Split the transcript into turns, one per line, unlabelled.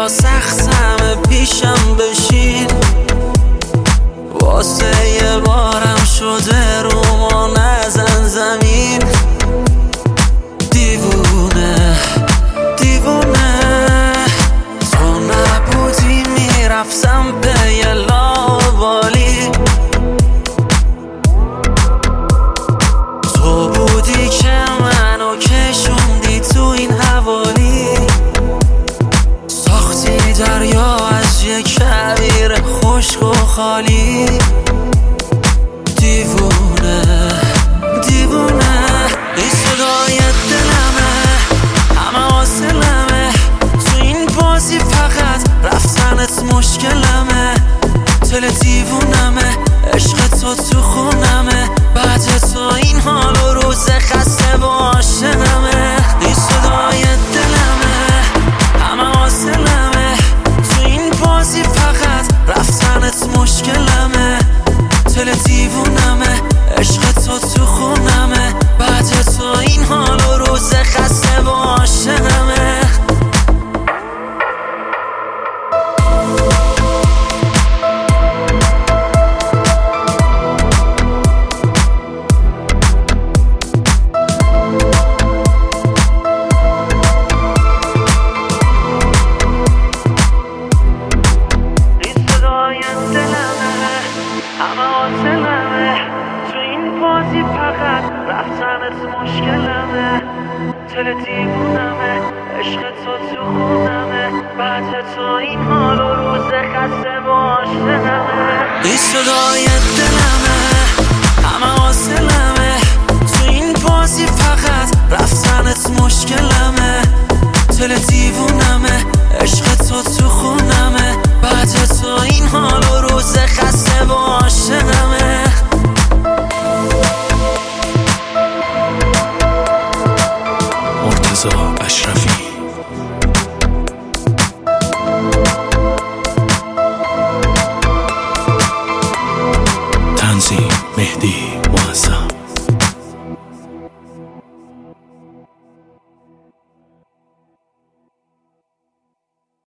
یا سخت همه پیشم بشین، واسه یه بارم شده رو ما نزن زمین. دیوونه دیوونه تو نبودی میرفتم به یه لاوالی، تو بودی که منو کشوندی تو این حوالی، ساختی دریا از یک کویر خشک و خالی. دیوونه دیوونه این صدای دلمه، همه حاصلمه تو این بازی، فقط رفتنت مشکلمه. دل دیوونمه، عشق تو خونمه، بعد تو این حال و روز خسته و عاشقمه. این صدای دلمه، همه حاصلمه تو این بازی، فقط رفتنت مشکلمه. دل دیوونمه، عشق تو خونمه، بعد تو این حال و روز خسته و عاشقمه. همه حاصلمه تو این بازی، فقط رفتنت مشکلمه. دل دیوونمه، عشق تو خونمه، بعد تو این حال و روز خسته و عاشقمه. این صدای دلمه، همه حاصلمه تو این بازی، فقط رفتنت مشکلمه. دل دیوونمه، عشق تو خونمه، بعد تو این حال و روز خسته و عاشقمه.